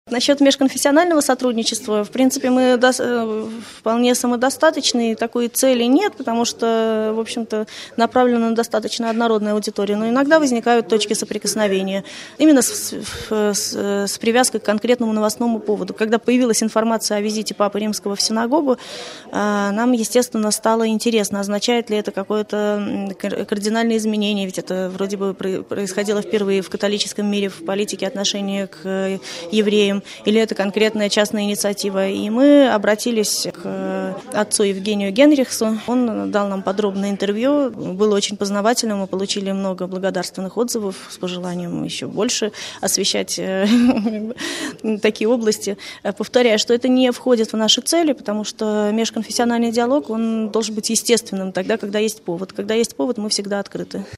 Насчет межконфессионального сотрудничества, в принципе, мы вполне самодостаточны, и такой цели нет, потому что, в общем-то, направлена на достаточно однородную аудиторию. Но иногда возникают точки соприкосновения, именно с привязкой к конкретному новостному поводу. Когда появилась информация о визите Папы Римского в синагогу, нам, естественно, стало интересно, означает ли это какое-то кардинальное изменение, ведь это вроде бы происходило впервые в католическом мире, в политике отношения к евреям, или это конкретная частная инициатива. И мы обратились к отцу Евгению Генрихсу. Он дал нам подробное интервью, было очень познавательным, мы получили много благодарственных отзывов с пожеланием еще больше освещать такие области. Повторяю, что это не входит в наши цели, потому что межконфессиональный диалог, он должен быть естественным тогда, когда есть повод. Когда есть повод, мы всегда открыты.